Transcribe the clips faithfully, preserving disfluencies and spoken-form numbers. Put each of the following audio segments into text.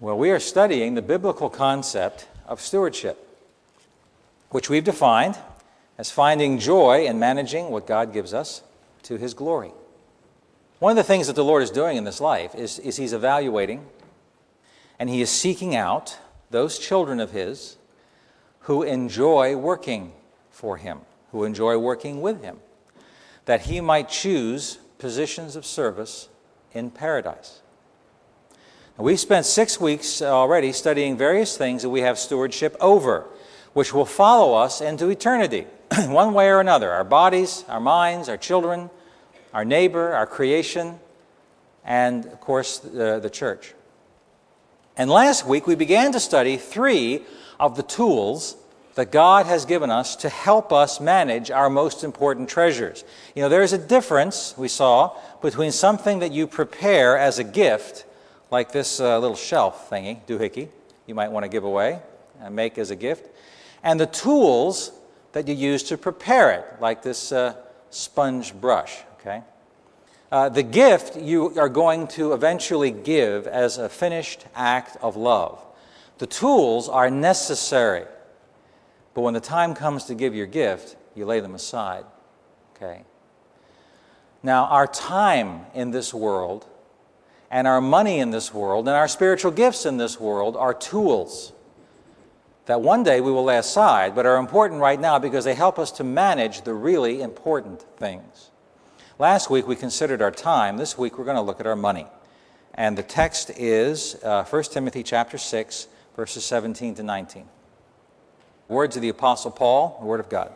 Well, we are studying the biblical concept of stewardship, which we've defined as finding joy in managing what God gives us to His glory. One of the things that the Lord is doing in this life is, is He's evaluating and He is seeking out those children of His who enjoy working for Him, who enjoy working with Him, that He might choose positions of service in paradise. Now, we've spent six weeks already studying various things that we have stewardship over, which will follow us into eternity, one way or another. Our bodies, our minds, our children, our neighbor, our creation, and, of course, the, the church. And last week we began to study three of the tools that God has given us to help us manage our most important treasures. You know, there's a difference, we saw, between something that you prepare as a gift, like this uh, little shelf thingy, doohickey, you might want to give away and make as a gift, and the tools that you use to prepare it, like this uh, sponge brush, okay? Uh, the gift you are going to eventually give as a finished act of love. The tools are necessary, but when the time comes to give your gift, you lay them aside, okay? Now, our time in this world and our money in this world and our spiritual gifts in this world are tools that one day we will lay aside, but are important right now because they help us to manage the really important things. Last week we considered our time. This week we're going to look at our money. And the text is uh, First Timothy chapter six, verses seventeen to nineteen. Words of the Apostle Paul, the Word of God.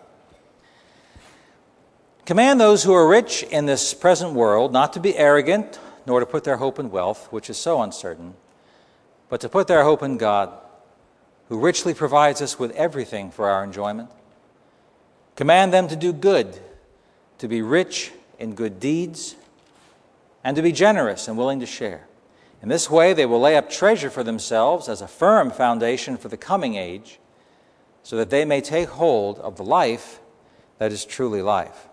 Command those who are rich in this present world not to be arrogant, nor to put their hope in wealth, which is so uncertain, but to put their hope in God, who richly provides us with everything for our enjoyment. Command them to do good, to be rich in good deeds, and to be generous and willing to share. In this way they will lay up treasure for themselves as a firm foundation for the coming age, so that they may take hold of the life that is truly life.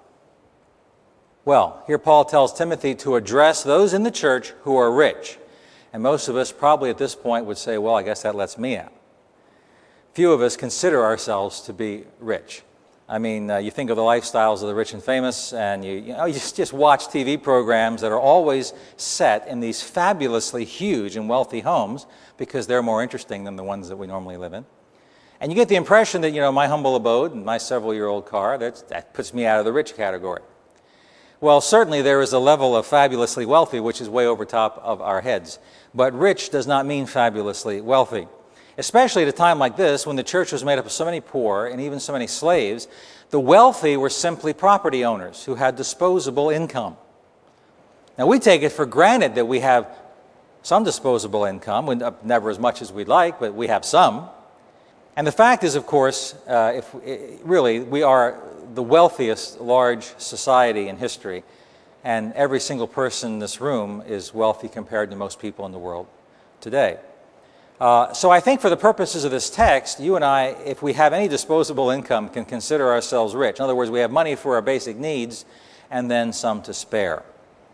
Well, here Paul tells Timothy to address those in the church who are rich. And most of us probably at this point would say, well, I guess that lets me out. Few of us consider ourselves to be rich. I mean, uh, you think of the lifestyles of the rich and famous, and you, you know, you just, just watch T V programs that are always set in these fabulously huge and wealthy homes because they're more interesting than the ones that we normally live in. And you get the impression that, you know, my humble abode and my several-year-old car, that's, that puts me out of the rich category. Well, certainly there is a level of fabulously wealthy which is way over top of our heads. But rich does not mean fabulously wealthy. Especially at a time like this, when the church was made up of so many poor and even so many slaves, the wealthy were simply property owners who had disposable income. Now, we take it for granted that we have some disposable income, never as much as we'd like, but we have some. And the fact is, of course, uh, if really, we are the wealthiest large society in history, and every single person in this room is wealthy compared to most people in the world today. Uh, so I think for the purposes of this text, you and I, if we have any disposable income, can consider ourselves rich. In other words, we have money for our basic needs and then some to spare.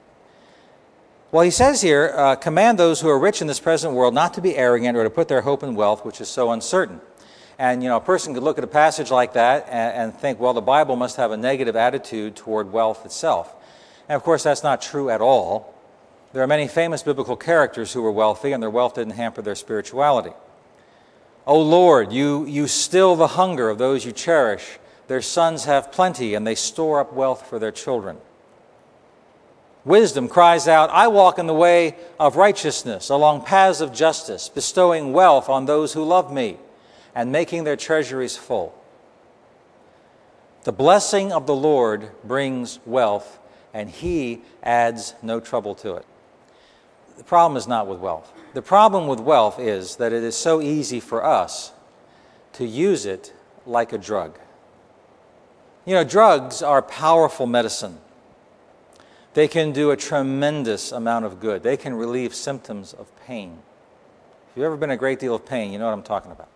Well, he says here, uh, command those who are rich in this present world not to be arrogant or to put their hope in wealth, which is so uncertain. And, you know, a person could look at a passage like that and, and think, well, the Bible must have a negative attitude toward wealth itself. And, of course, that's not true at all. There are many famous biblical characters who were wealthy, and their wealth didn't hamper their spirituality. O Lord, you, you still the hunger of those you cherish. Their sons have plenty, and they store up wealth for their children. Wisdom cries out, I walk in the way of righteousness, along paths of justice, bestowing wealth on those who love me, and making their treasuries full. The blessing of the Lord brings wealth, and He adds no trouble to it. The problem is not with wealth. The problem with wealth is that it is so easy for us to use it like a drug. You know, drugs are powerful medicine. They can do a tremendous amount of good. They can relieve symptoms of pain. If you've ever been in a great deal of pain, you know what I'm talking about.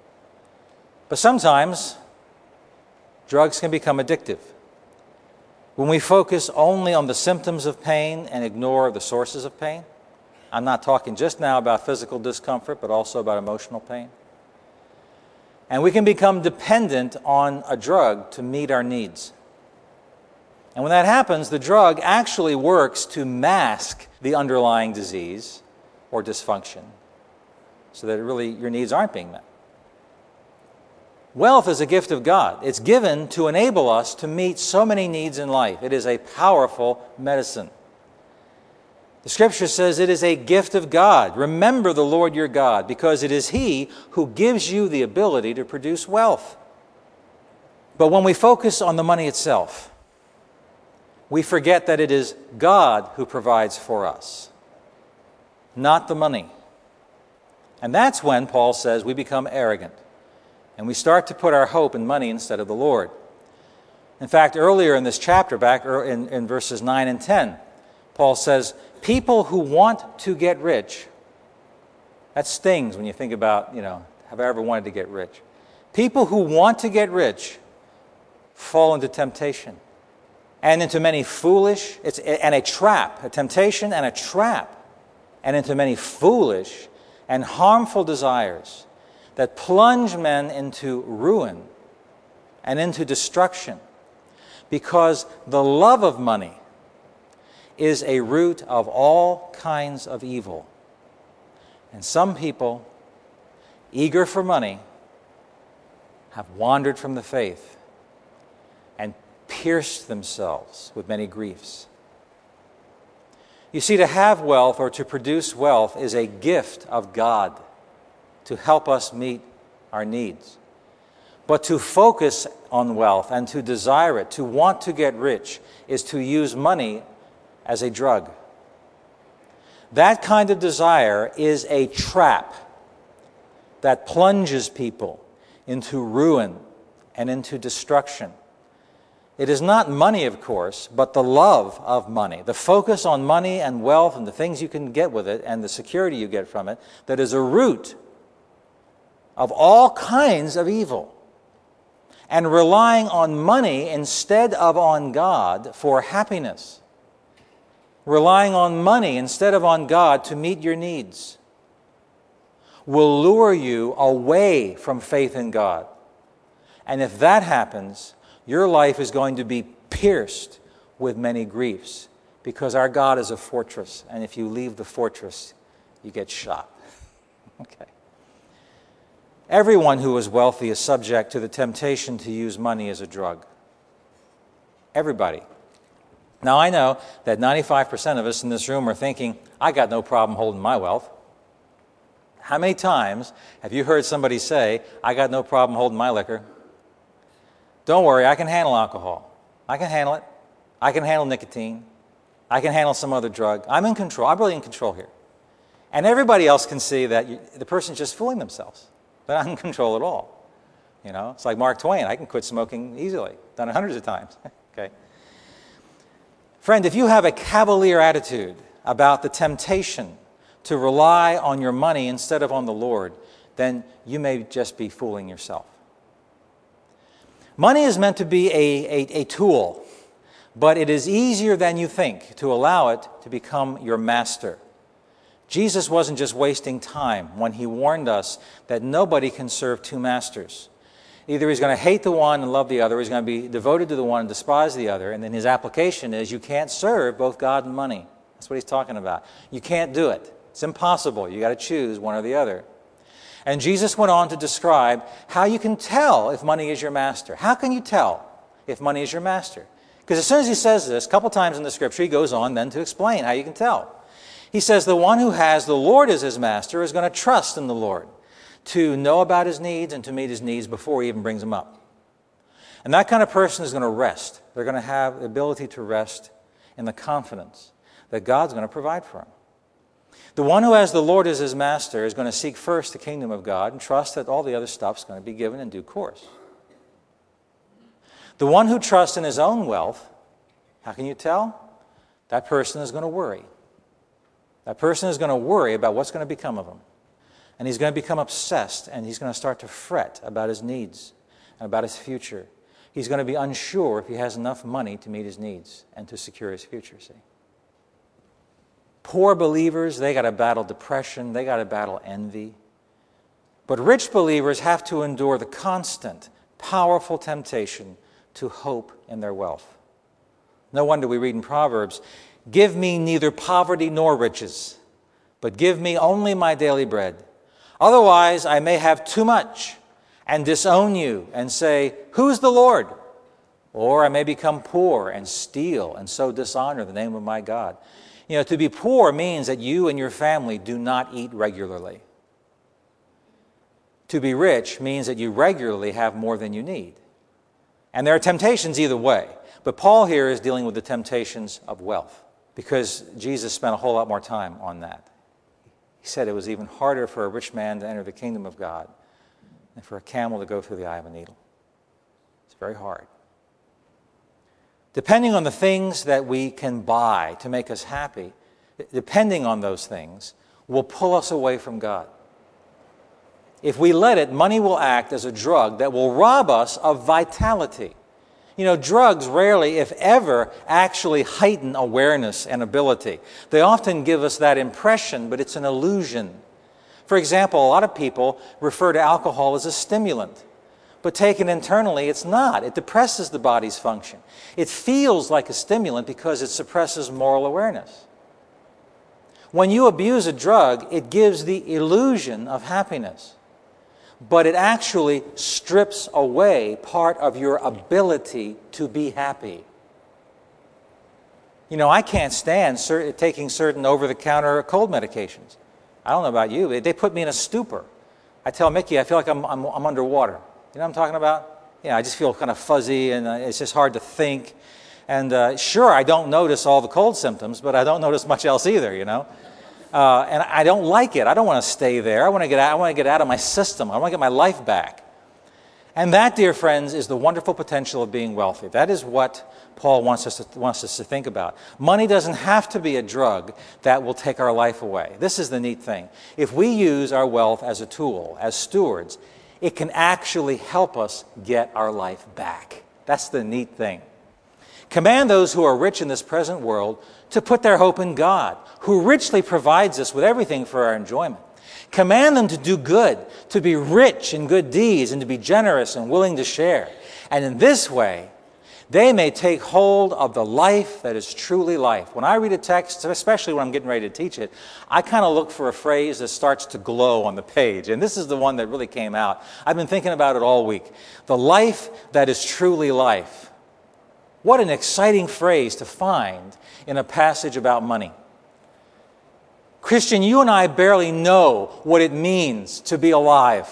But sometimes, drugs can become addictive. When we focus only on the symptoms of pain and ignore the sources of pain, I'm not talking just now about physical discomfort, but also about emotional pain. And we can become dependent on a drug to meet our needs. And when that happens, the drug actually works to mask the underlying disease or dysfunction so that it really your needs aren't being met. Wealth is a gift of God. It's given to enable us to meet so many needs in life. It is a powerful medicine. The Scripture says it is a gift of God. Remember the Lord your God, because it is He who gives you the ability to produce wealth. But when we focus on the money itself, we forget that it is God who provides for us, not the money. And that's when Paul says we become arrogant, and we start to put our hope in money instead of the Lord. In fact, earlier in this chapter, back in, in verses nine and ten, Paul says, people who want to get rich, that stings when you think about, you know, have I ever wanted to get rich? People who want to get rich fall into temptation and into many foolish, it's and a trap, a temptation and a trap, and into many foolish and harmful desires that plunge men into ruin and into destruction, because the love of money is a root of all kinds of evil. And some people, eager for money, have wandered from the faith and pierced themselves with many griefs. You see, to have wealth or to produce wealth is a gift of God to help us meet our needs. But to focus on wealth and to desire it, to want to get rich, is to use money as a drug. That kind of desire is a trap that plunges people into ruin and into destruction. It is not money, of course, but the love of money, the focus on money and wealth and the things you can get with it and the security you get from it, that is a root of all kinds of evil. And relying on money instead of on God for happiness. Relying on money instead of on God to meet your needs will lure you away from faith in God. And if that happens, your life is going to be pierced with many griefs, because our God is a fortress, and if you leave the fortress, you get shot. Okay. Everyone who is wealthy is subject to the temptation to use money as a drug. Everybody. Now, I know that ninety-five percent of us in this room are thinking, I got no problem holding my wealth. How many times have you heard somebody say, I got no problem holding my liquor? Don't worry, I can handle alcohol. I can handle it. I can handle nicotine. I can handle some other drug. I'm in control. I'm really in control here. And everybody else can see that you, the person's just fooling themselves. They're not in control at all. You know, it's like Mark Twain. I can quit smoking easily. Done it hundreds of times. Okay. Friend, if you have a cavalier attitude about the temptation to rely on your money instead of on the Lord, then you may just be fooling yourself. Money is meant to be a, a, a tool, but it is easier than you think to allow it to become your master. Jesus wasn't just wasting time when he warned us that nobody can serve two masters. Either he's going to hate the one and love the other, or he's going to be devoted to the one and despise the other. And then his application is you can't serve both God and money. That's what he's talking about. You can't do it. It's impossible. You've got to choose one or the other. And Jesus went on to describe how you can tell if money is your master. How can you tell if money is your master? Because as soon as he says this, a couple times in the Scripture, he goes on then to explain how you can tell. He says the one who has the Lord as his master is going to trust in the Lord to know about his needs and to meet his needs before he even brings them up. And that kind of person is going to rest. They're going to have the ability to rest in the confidence that God's going to provide for him. The one who has the Lord as his master is going to seek first the kingdom of God and trust that all the other stuff's going to be given in due course. The one who trusts in his own wealth, how can you tell? That person is going to worry. That person is going to worry about what's going to become of him. And he's going to become obsessed, and he's going to start to fret about his needs and about his future. He's going to be unsure if he has enough money to meet his needs and to secure his future, see? Poor believers, they got to battle depression, they got to battle envy. But rich believers have to endure the constant, powerful temptation to hope in their wealth. No wonder we read in Proverbs, "Give me neither poverty nor riches, but give me only my daily bread. Otherwise I may have too much and disown you and say, 'Who's the Lord?' Or I may become poor and steal and so dishonor the name of my God." You know, to be poor means that you and your family do not eat regularly. To be rich means that you regularly have more than you need. And there are temptations either way. But Paul here is dealing with the temptations of wealth because Jesus spent a whole lot more time on that. He said it was even harder for a rich man to enter the kingdom of God than for a camel to go through the eye of a needle. It's very hard. Depending on the things that we can buy to make us happy, depending on those things, will pull us away from God. If we let it, money will act as a drug that will rob us of vitality. You know, drugs rarely, if ever, actually heighten awareness and ability. They often give us that impression, but it's an illusion. For example, a lot of people refer to alcohol as a stimulant. But taken internally, it's not. It depresses the body's function. It feels like a stimulant because it suppresses moral awareness. When you abuse a drug, it gives the illusion of happiness. But it actually strips away part of your ability to be happy. You know, I can't stand cer- taking certain over-the-counter cold medications. I don't know about you. They put me in a stupor. I tell Mickey, I feel like I'm, I'm, I'm underwater. You know what I'm talking about? Yeah, I just feel kind of fuzzy, and uh, it's just hard to think. And uh, sure, I don't notice all the cold symptoms, but I don't notice much else either, you know? Uh, and I don't like it. I don't want to stay there. I want to get out, I want to get out of my system. I want to get my life back. And that, dear friends, is the wonderful potential of being wealthy. That is what Paul wants us to, wants us to think about. Money doesn't have to be a drug that will take our life away. This is the neat thing. If we use our wealth as a tool, as stewards, it can actually help us get our life back. That's the neat thing. Command those who are rich in this present world to put their hope in God, who richly provides us with everything for our enjoyment. Command them to do good, to be rich in good deeds, and to be generous and willing to share. And in this way, they may take hold of the life that is truly life. When I read a text, especially when I'm getting ready to teach it, I kind of look for a phrase that starts to glow on the page. And this is the one that really came out. I've been thinking about it all week. The life that is truly life. What an exciting phrase to find in a passage about money. Christian, you and I barely know what it means to be alive.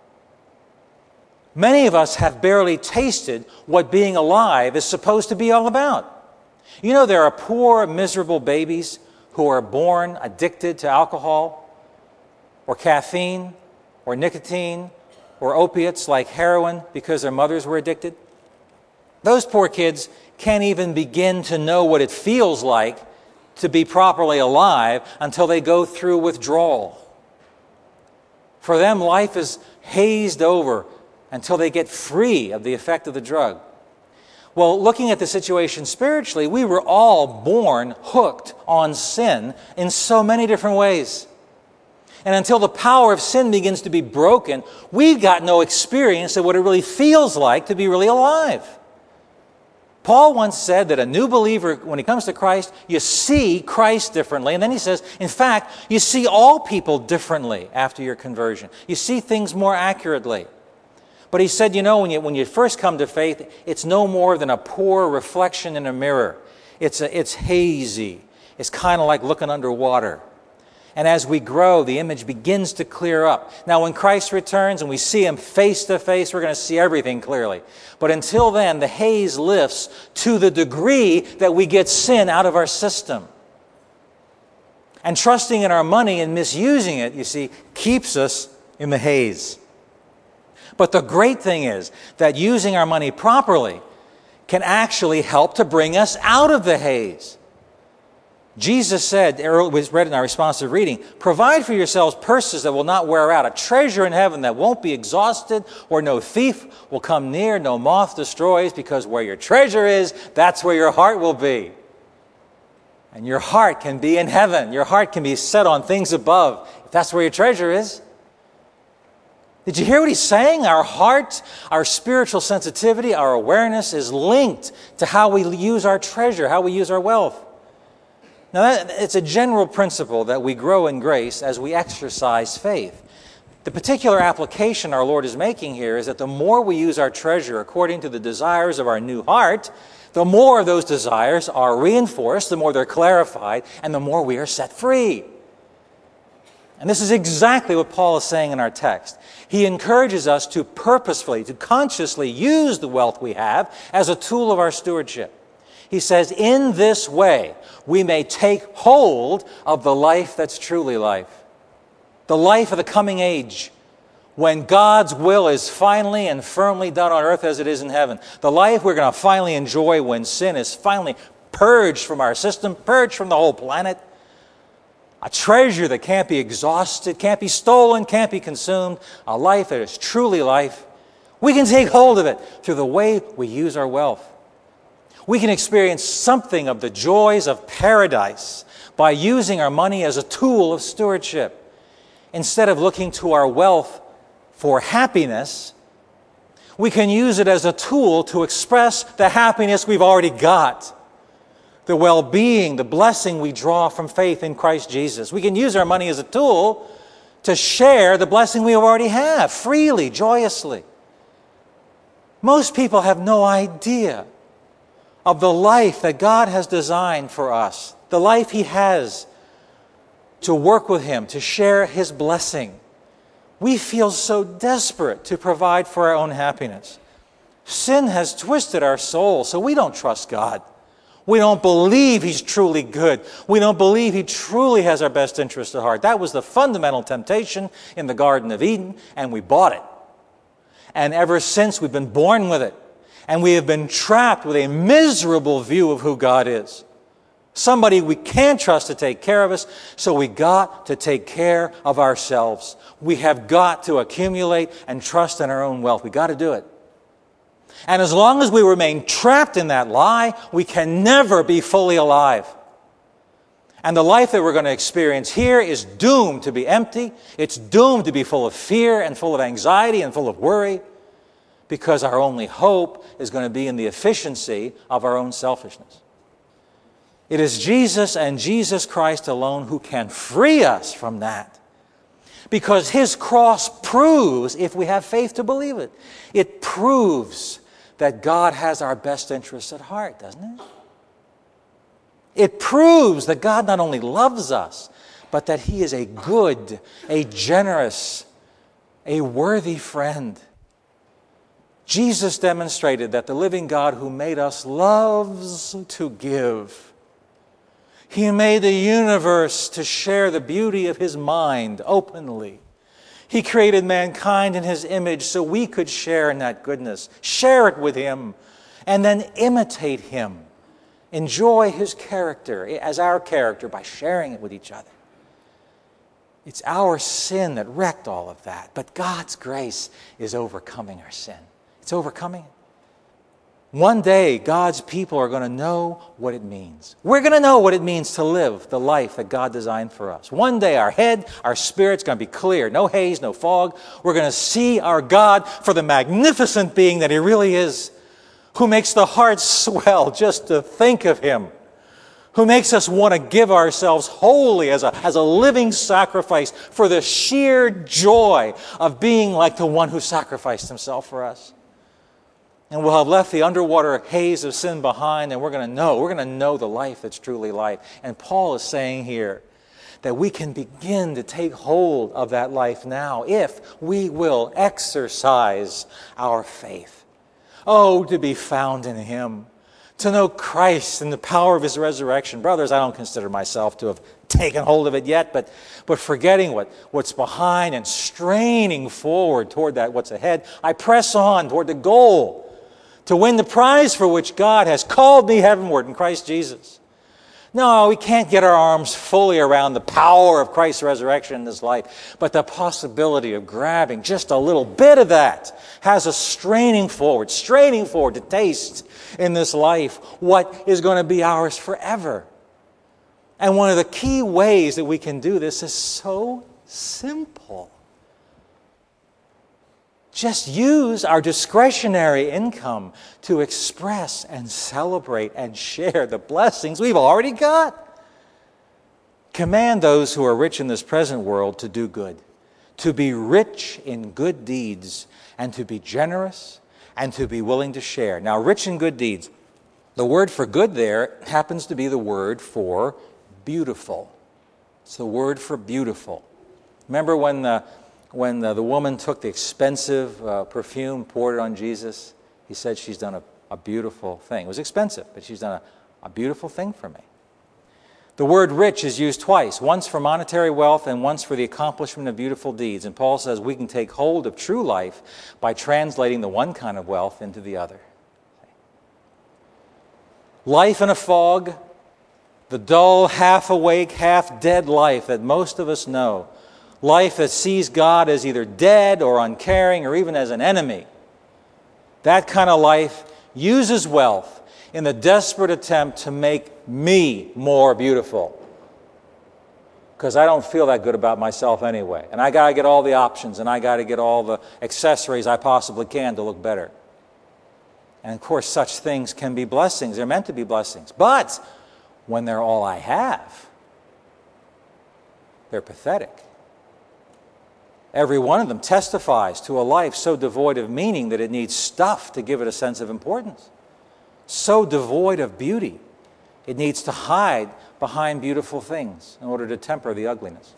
Many of us have barely tasted what being alive is supposed to be all about. You know, there are poor, miserable babies who are born addicted to alcohol or caffeine or nicotine or opiates like heroin because their mothers were addicted. Those poor kids can't even begin to know what it feels like to be properly alive until they go through withdrawal. For them, life is hazed over until they get free of the effect of the drug. Well, looking at the situation spiritually, we were all born hooked on sin in so many different ways. And until the power of sin begins to be broken, we've got no experience of what it really feels like to be really alive. Paul once said that a new believer, when he comes to Christ, you see Christ differently. And then he says, in fact, you see all people differently after your conversion. You see things more accurately. But he said, you know, when you, when you first come to faith, it's no more than a poor reflection in a mirror. It's, a, it's hazy. It's kind of like looking underwater. And as we grow, the image begins to clear up. Now, when Christ returns and we see Him face to face, we're going to see everything clearly. But until then, the haze lifts to the degree that we get sin out of our system. And trusting in our money and misusing it, you see, keeps us in the haze. But the great thing is that using our money properly can actually help to bring us out of the haze. Jesus said, it was read in our responsive reading, provide for yourselves purses that will not wear out, a treasure in heaven that won't be exhausted, or no thief will come near, no moth destroys, because where your treasure is, that's where your heart will be. And your heart can be in heaven. Your heart can be set on things above, if that's where your treasure is. Did you hear what he's saying? Our heart, our spiritual sensitivity, our awareness is linked to how we use our treasure, how we use our wealth. Now, that, it's a general principle that we grow in grace as we exercise faith. The particular application our Lord is making here is that the more we use our treasure according to the desires of our new heart, the more of those desires are reinforced, the more they're clarified, and the more we are set free. And this is exactly what Paul is saying in our text. He encourages us to purposefully, to consciously use the wealth we have as a tool of our stewardship. He says, in this way, we may take hold of the life that's truly life. The life of the coming age, when God's will is finally and firmly done on earth as it is in heaven. The life we're going to finally enjoy when sin is finally purged from our system, purged from the whole planet. A treasure that can't be exhausted, can't be stolen, can't be consumed. A life that is truly life. We can take hold of it through the way we use our wealth. We can experience something of the joys of paradise by using our money as a tool of stewardship. Instead of looking to our wealth for happiness, we can use it as a tool to express the happiness we've already got. The well-being, the blessing we draw from faith in Christ Jesus. We can use our money as a tool to share the blessing we already have, freely, joyously. Most people have no idea of the life that God has designed for us, the life He has to work with Him, to share His blessing. We feel so desperate to provide for our own happiness. Sin has twisted our soul, so we don't trust God. We don't believe He's truly good. We don't believe He truly has our best interest at heart. That was the fundamental temptation in the Garden of Eden, and we bought it. And ever since, we've been born with it. And we have been trapped with a miserable view of who God is. Somebody we can't trust to take care of us, so we got to take care of ourselves. We have got to accumulate and trust in our own wealth. We got to do it. And as long as we remain trapped in that lie, we can never be fully alive. And the life that we're going to experience here is doomed to be empty. It's doomed to be full of fear and full of anxiety and full of worry, because our only hope is going to be in the efficiency of our own selfishness. It is Jesus and Jesus Christ alone who can free us from that. Because His cross proves, if we have faith to believe it, it proves that God has our best interests at heart, doesn't it? It proves that God not only loves us, but that He is a good, a generous, a worthy friend. Jesus demonstrated that the living God who made us loves to give. He made the universe to share the beauty of His mind openly. He created mankind in His image so we could share in that goodness, share it with Him, and then imitate Him. Enjoy His character as our character by sharing it with each other. It's our sin that wrecked all of that, but God's grace is overcoming our sin. It's overcoming it. One day, God's people are going to know what it means. We're going to know what it means to live the life that God designed for us. One day, our head, our spirit's going to be clear. No haze, no fog. We're going to see our God for the magnificent being that He really is, who makes the heart swell just to think of Him, who makes us want to give ourselves wholly as a, as a living sacrifice for the sheer joy of being like the one who sacrificed Himself for us. And we'll have left the underwater haze of sin behind, and we're going to know, we're going to know the life that's truly life. And Paul is saying here that we can begin to take hold of that life now if we will exercise our faith. Oh, to be found in Him, to know Christ and the power of His resurrection. Brothers, I don't consider myself to have taken hold of it yet, but, but forgetting what, what's behind and straining forward toward that what's ahead, I press on toward the goal to win the prize for which God has called me heavenward in Christ Jesus. No, we can't get our arms fully around the power of Christ's resurrection in this life, but the possibility of grabbing just a little bit of that has us straining forward, straining forward to taste in this life what is going to be ours forever. And one of the key ways that we can do this is so simple. Just use our discretionary income to express and celebrate and share the blessings we've already got. Command those who are rich in this present world to do good, to be rich in good deeds, and to be generous, and to be willing to share. Now, rich in good deeds. The word for good there happens to be the word for beautiful. It's the word for beautiful. Remember when the, when the, the woman took the expensive uh, perfume, poured it on Jesus? He said, she's done a, a beautiful thing. It was expensive, but she's done a, a beautiful thing for me. The word rich is used twice, once for monetary wealth and once for the accomplishment of beautiful deeds. And Paul says we can take hold of true life by translating the one kind of wealth into the other. Life in a fog, the dull, half-awake, half-dead life that most of us know. Life that sees God as either dead or uncaring or even as an enemy. That kind of life uses wealth in the desperate attempt to make me more beautiful. Because I don't feel that good about myself anyway. And I got to get all the options and I got to get all the accessories I possibly can to look better. And of course, such things can be blessings. They're meant to be blessings. But when they're all I have, they're pathetic. Every one of them testifies to a life so devoid of meaning that it needs stuff to give it a sense of importance. So devoid of beauty, it needs to hide behind beautiful things in order to temper the ugliness.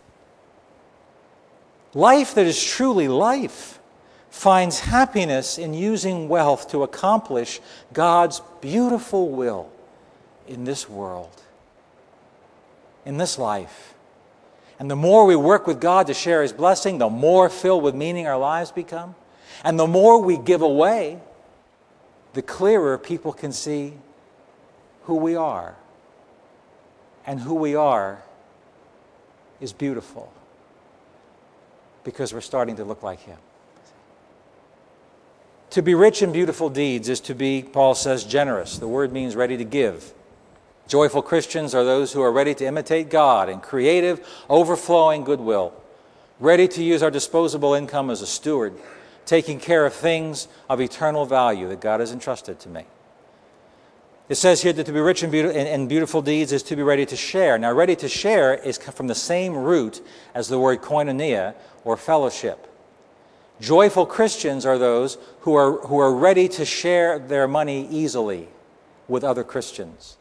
Life that is truly life finds happiness in using wealth to accomplish God's beautiful will in this world, in this life. And the more we work with God to share His blessing, the more filled with meaning our lives become. And the more we give away, the clearer people can see who we are. And who we are is beautiful because we're starting to look like Him. To be rich in beautiful deeds is to be, Paul says, generous. The word means ready to give. Joyful Christians are those who are ready to imitate God in creative, overflowing goodwill, ready to use our disposable income as a steward, taking care of things of eternal value that God has entrusted to me. It says here that to be rich in, beautiful, in, in beautiful deeds is to be ready to share. Now, ready to share is from the same root as the word koinonia, or fellowship. Joyful Christians are those who are, who are ready to share their money easily with other Christians.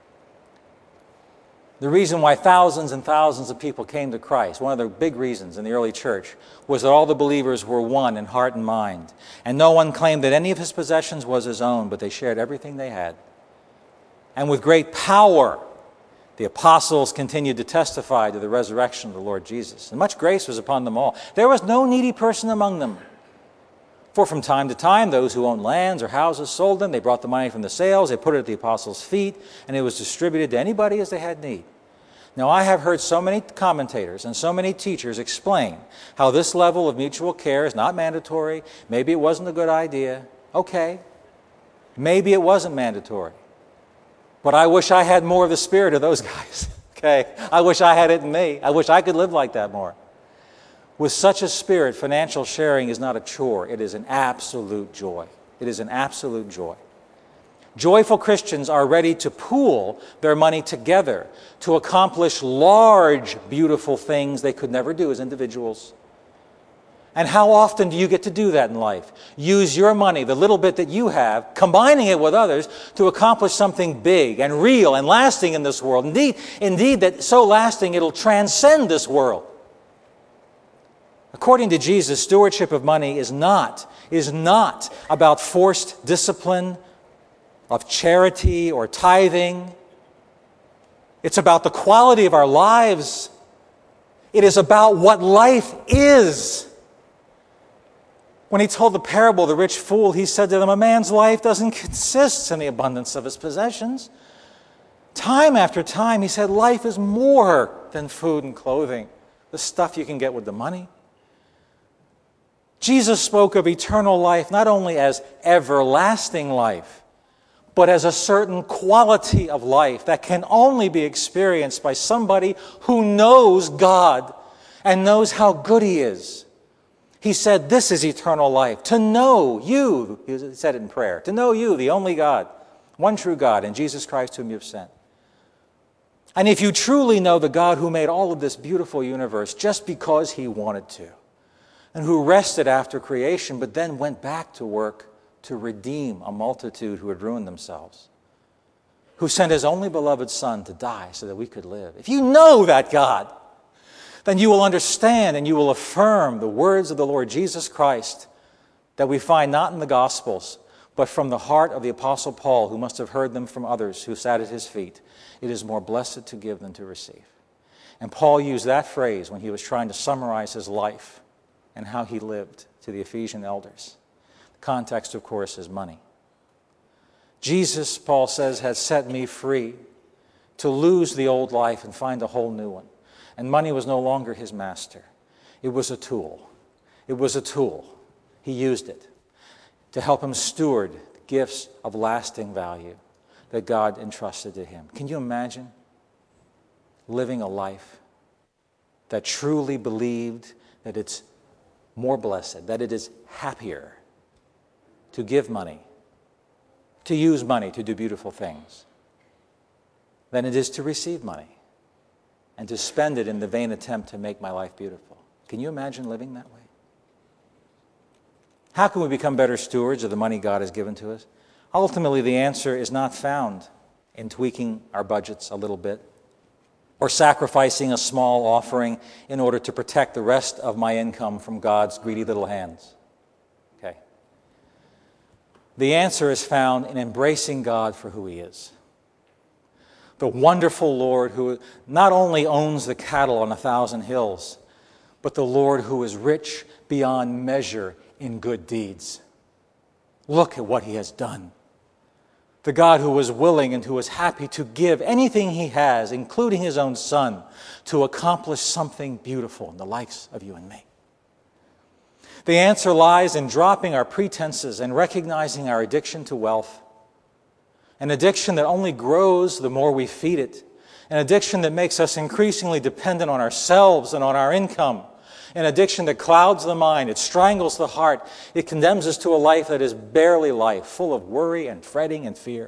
The reason why thousands and thousands of people came to Christ, one of the big reasons in the early church, was that all the believers were one in heart and mind. And no one claimed that any of his possessions was his own, but they shared everything they had. And with great power, the apostles continued to testify to the resurrection of the Lord Jesus. And much grace was upon them all. There was no needy person among them. For from time to time, those who owned lands or houses sold them. They brought the money from the sales. They put it at the apostles' feet, and it was distributed to anybody as they had need. Now, I have heard so many commentators and so many teachers explain how this level of mutual care is not mandatory. Maybe it wasn't a good idea. Okay. Maybe it wasn't mandatory. But I wish I had more of the spirit of those guys. Okay. I wish I had it in me. I wish I could live like that more. With such a spirit, financial sharing is not a chore. It is an absolute joy. It is an absolute joy. Joyful Christians are ready to pool their money together to accomplish large, beautiful things they could never do as individuals. And how often do you get to do that in life? Use your money, the little bit that you have, combining it with others to accomplish something big and real and lasting in this world. Indeed, indeed that so lasting it'll transcend this world. According to Jesus, stewardship of money is not, is not about forced discipline of charity or tithing. It's about the quality of our lives. It is about what life is. When he told the parable of the rich fool, he said to them, a man's life doesn't consist in the abundance of his possessions. Time after time, he said, life is more than food and clothing, the stuff you can get with the money. Jesus spoke of eternal life not only as everlasting life, but as a certain quality of life that can only be experienced by somebody who knows God and knows how good He is. He said, this is eternal life, to know you, he said it in prayer, to know you, the only God, one true God, and Jesus Christ whom you have sent. And if you truly know the God who made all of this beautiful universe just because He wanted to, and who rested after creation, but then went back to work to redeem a multitude who had ruined themselves, who sent His only beloved Son to die so that we could live. If you know that God, then you will understand and you will affirm the words of the Lord Jesus Christ that we find not in the Gospels, but from the heart of the Apostle Paul, who must have heard them from others who sat at his feet. It is more blessed to give than to receive. And Paul used that phrase when he was trying to summarize his life and how he lived to the Ephesian elders. The context, of course, is money. Jesus, Paul says, has set me free to lose the old life and find a whole new one. And money was no longer his master. It was a tool. It was a tool. He used it to help him steward gifts of lasting value that God entrusted to him. Can you imagine living a life that truly believed that it's more blessed, that it is happier to give money, to use money to do beautiful things, than it is to receive money and to spend it in the vain attempt to make my life beautiful? Can you imagine living that way? How can we become better stewards of the money God has given to us? Ultimately, the answer is not found in tweaking our budgets a little bit or sacrificing a small offering in order to protect the rest of my income from God's greedy little hands. Okay. The answer is found in embracing God for who He is. The wonderful Lord who not only owns the cattle on a thousand hills, but the Lord who is rich beyond measure in good deeds. Look at what He has done. The God who was willing and who was happy to give anything He has, including His own Son, to accomplish something beautiful in the likes of you and me. The answer lies in dropping our pretenses and recognizing our addiction to wealth. An addiction that only grows the more we feed it. An addiction that makes us increasingly dependent on ourselves and on our income. An addiction that clouds the mind, it strangles the heart, it condemns us to a life that is barely life, full of worry and fretting and fear.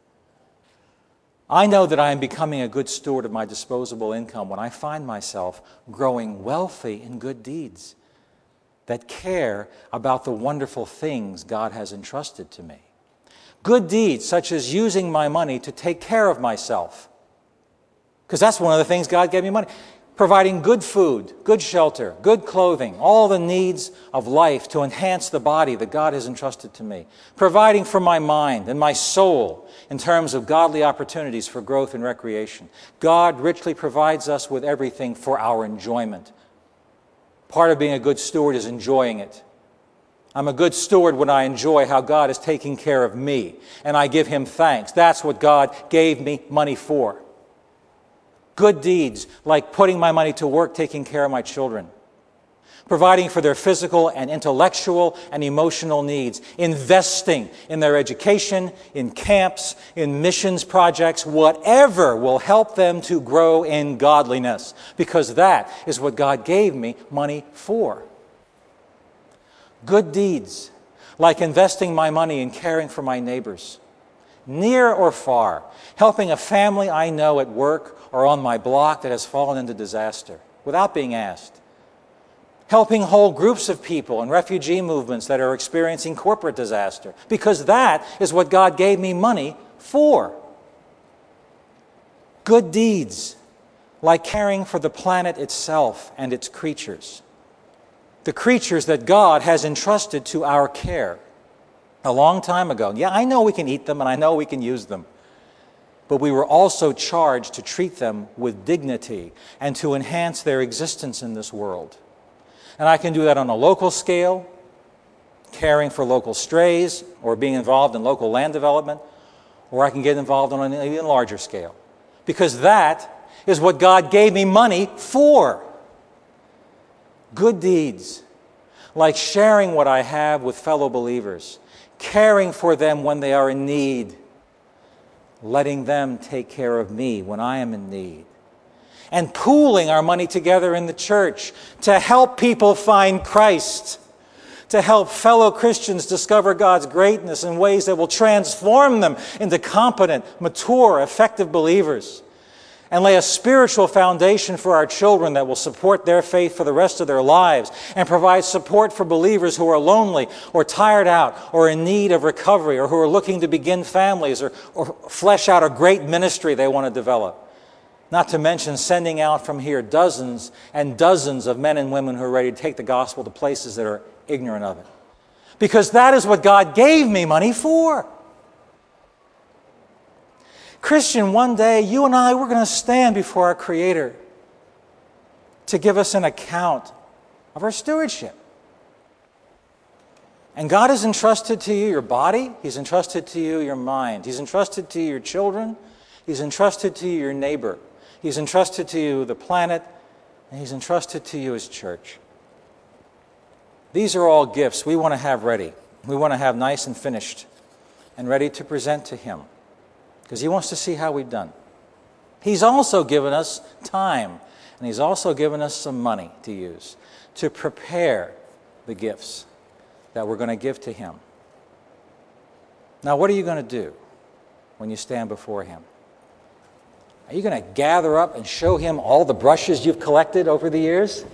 I know that I am becoming a good steward of my disposable income when I find myself growing wealthy in good deeds that care about the wonderful things God has entrusted to me. Good deeds such as using my money to take care of myself. Because that's one of the things God gave me money. Providing good food, good shelter, good clothing, all the needs of life to enhance the body that God has entrusted to me. Providing for my mind and my soul in terms of godly opportunities for growth and recreation. God richly provides us with everything for our enjoyment. Part of being a good steward is enjoying it. I'm a good steward when I enjoy how God is taking care of me, and I give Him thanks. That's what God gave me money for. Good deeds like putting my money to work taking care of my children, providing for their physical and intellectual and emotional needs, investing in their education, in camps, in missions projects, whatever will help them to grow in godliness, because that is what God gave me money for. Good deeds like investing my money in caring for my neighbors, near or far, helping a family I know at work or on my block that has fallen into disaster without being asked. Helping whole groups of people in refugee movements that are experiencing corporate disaster, because that is what God gave me money for. Good deeds like caring for the planet itself and its creatures. The creatures that God has entrusted to our care a long time ago. Yeah, I know we can eat them and I know we can use them. But we were also charged to treat them with dignity and to enhance their existence in this world. And I can do that on a local scale, caring for local strays or being involved in local land development, or I can get involved on an even larger scale. Because that is what God gave me money for. Good deeds, like sharing what I have with fellow believers, caring for them when they are in need, letting them take care of me when I am in need, and pooling our money together in the church to help people find Christ, to help fellow Christians discover God's greatness in ways that will transform them into competent, mature, effective believers, and lay a spiritual foundation for our children that will support their faith for the rest of their lives and provide support for believers who are lonely or tired out or in need of recovery or who are looking to begin families or, or flesh out a great ministry they want to develop. Not to mention sending out from here dozens and dozens of men and women who are ready to take the gospel to places that are ignorant of it. Because that is what God gave me money for. Christian, one day you and I, we're going to stand before our Creator to give us an account of our stewardship. And God has entrusted to you your body. He's entrusted to you your mind. He's entrusted to you your children. He's entrusted to you your neighbor. He's entrusted to you the planet. And He's entrusted to you His church. These are all gifts we want to have ready. We want to have nice and finished and ready to present to Him, because He wants to see how we've done. He's also given us time, and He's also given us some money to use to prepare the gifts that we're going to give to Him. Now, what are you going to do when you stand before Him? Are you going to gather up and show Him all the brushes you've collected over the years?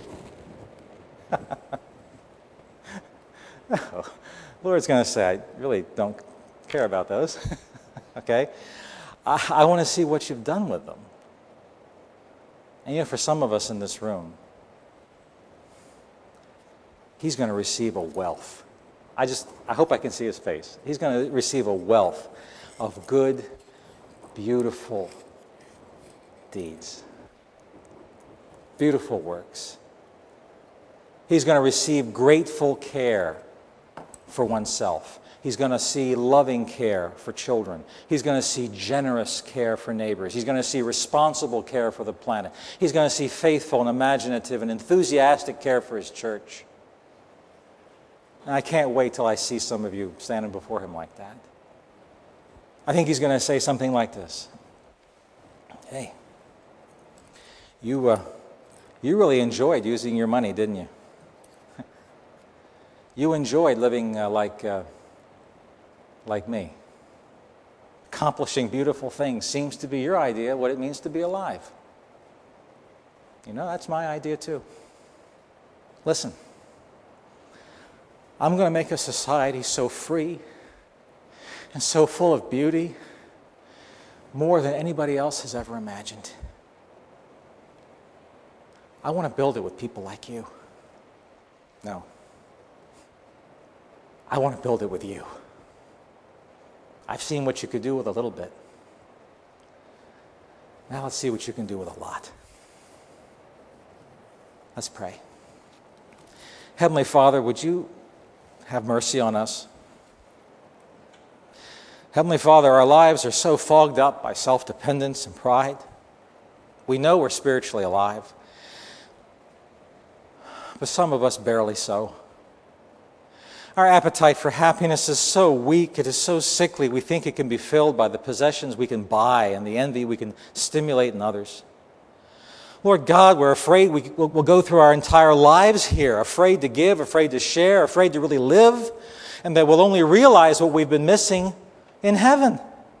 No. The Lord's going to say, I really don't care about those. Okay? I, I want to see what you've done with them. And you know, for some of us in this room, He's going to receive a wealth. I just, I hope I can see His face. He's going to receive a wealth of good, beautiful deeds. Beautiful works. He's going to receive grateful care for oneself. He's going to see loving care for children. He's going to see generous care for neighbors. He's going to see responsible care for the planet. He's going to see faithful and imaginative and enthusiastic care for His church. And I can't wait till I see some of you standing before Him like that. I think He's going to say something like this. Hey, you, uh, you really enjoyed using your money, didn't you? You enjoyed living uh, like, uh, like me. Accomplishing beautiful things seems to be your idea of what it means to be alive. You know, that's my idea too. Listen, I'm going to make a society so free and so full of beauty, more than anybody else has ever imagined. I want to build it with people like you. No. I want to build it with you. I've seen what you could do with a little bit. Now let's see what you can do with a lot. Let's pray. Heavenly Father, would you have mercy on us? Heavenly Father, our lives are so fogged up by self-dependence and pride. We know we're spiritually alive, but some of us barely so. Our appetite for happiness is so weak, it is so sickly, we think it can be filled by the possessions we can buy and the envy we can stimulate in others. Lord God, we're afraid we, we'll, we'll go through our entire lives here, afraid to give, afraid to share, afraid to really live, and that we'll only realize what we've been missing in heaven.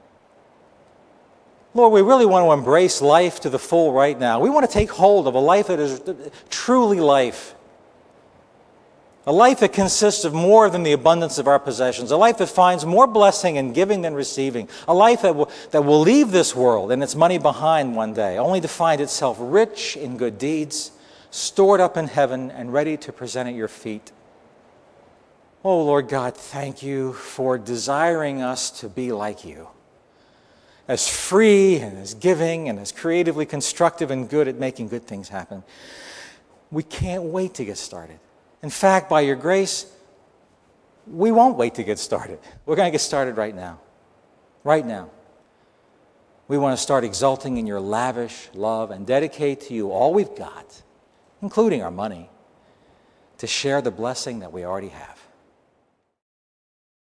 Lord, we really want to embrace life to the full right now. We want to take hold of a life that is truly life. A life that consists of more than the abundance of our possessions. A life that finds more blessing in giving than receiving. A life that will, that will leave this world and its money behind one day, only to find itself rich in good deeds, stored up in heaven and ready to present at your feet. Oh, Lord God, thank you for desiring us to be like you. As free and as giving and as creatively constructive and good at making good things happen. We can't wait to get started. In fact, by your grace, we won't wait to get started. We're going to get started right now. Right now. We want to start exulting in your lavish love and dedicate to you all we've got, including our money, to share the blessing that we already have.